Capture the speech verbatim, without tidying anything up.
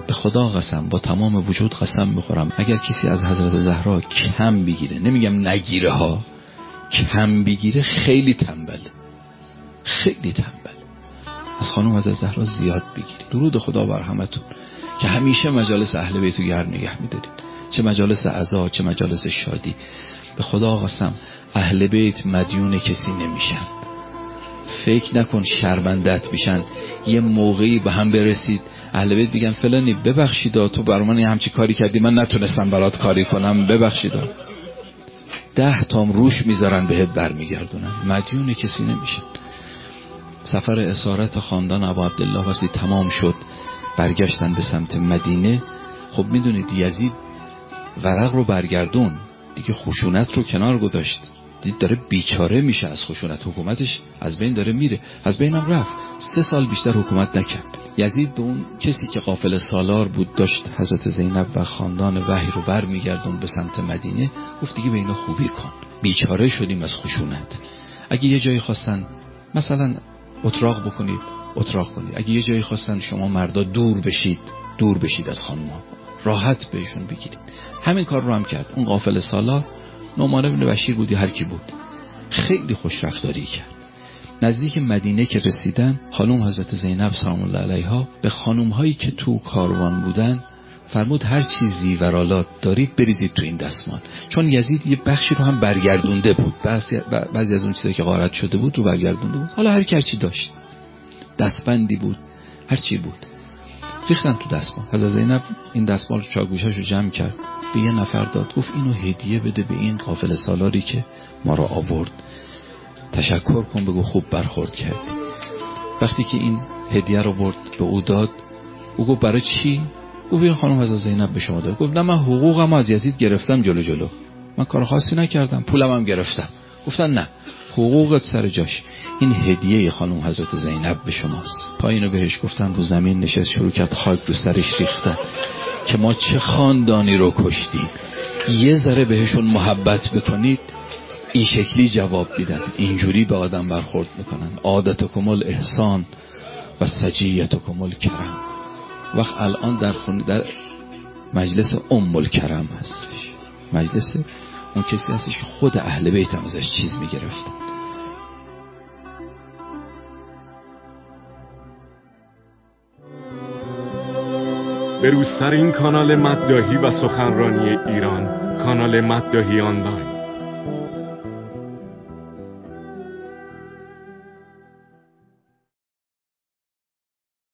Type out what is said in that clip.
به خدا قسم، با تمام وجود قسم میخورم، اگر کسی از حضرت زهرا کم بگیره، نمیگم نگیره ها، کم بگیره، خیلی تنبل، خیلی تنبل. از خانم حضرت زهرا زیاد بگیرید. درود خدا بر همتون که همیشه مجالس اهل بیت رو گرم نگه میدارید، چه مجالس عزا چه مجالس شادی. به خدا قسم اهل بیت مدیون کسی نمیشن. فکر نکن شرمندت میشن. یه موقعی به هم برسید اهل بیت میگن فلانی ببخشید تو بر من همچی کاری کردی، من نتونستم برات کاری کنم، ببخشید. ده تام روش میذارن بهت برمیگردونن. مدیون کسی نمیشن. سفر اسارت خاندان ابا عبدالله وقتی تمام شد برگشتن به سمت مدینه. خب میدونید یزید ورق رو برگردون دیگه، خشونت رو کنار گذاشت، دید داره بیچاره میشه از خشونت، حکومتش از بین داره میره، از بینم رفت. سه سال بیشتر حکومت نکرد. یزید به اون کسی که قافله سالار بود داشت حضرت زینب و خاندان وحی رو بر میگردون به سمت مدینه، گفت دیگه به اینا خوبی کن، بیچاره شدیم از خشونت. اگه یه جایی خواستن مثلا اتراق بکنید اتراق کنید، اگه یه جایی خواستن شما مردا دور بشید دور بشید از خانم‌ها، راحت بهشون بگیرید. همین کار رو هم کرد. اون قافله سالار نعمان بن بشیر بودی هر کی بود، خیلی خوش رفتاری کرد. نزدیک مدینه که رسیدن، خانم حضرت زینب سلام الله علیها به خانم هایی که تو کاروان بودن فرمود هر چیزی ورالات دارید بریزید تو این دستمال، چون یزید یه بخشی رو هم برگردونده بود، بعضی, بعضی از اون چیزایی که غارت شده بود رو برگردونده بود. حالا هر کی هر چی داشت، دستبندی بود، هر چی بود، ریختن تو دستمال. حضرت زینب این دستمال چاگوشاشو جمع کرد، به یه نفر داد، گفت اینو هدیه بده به این قافله سالاری که ما رو آورد، تشکر کن، بگو خوب برخورد کردی. وقتی که این هدیه رو برد به او داد، او گفت برای چی؟ او بین خانم حضرت زینب به شما داد. گفت نه من حقوقم از یزید گرفتم جلو جلو، من کار خاصی نکردم، پولم هم گرفتم. گفتن نه، حقوقت سر جاش، این هدیه خانم حضرت زینب به شماست. پایینو بهش گفتن، رو زمین نشست شروع کرد خاک رو سرش ریختن که ما چه خاندانی رو کشتیم، یه ذره بهشون محبت بکنید. این شکلی جواب دیدن، اینجوری به آدم برخورد میکنن. عادتکم الاحسان و سجیتکم الکرم. وقت الان در خونه در مجلس ام الکرم هستش، مجلس اون کسی هستش که خود اهل بیت هم ازش چیز میگرفتن. به روز سر این کانال مداحی و سخنرانی ایران، کانال مداحی آنلاین.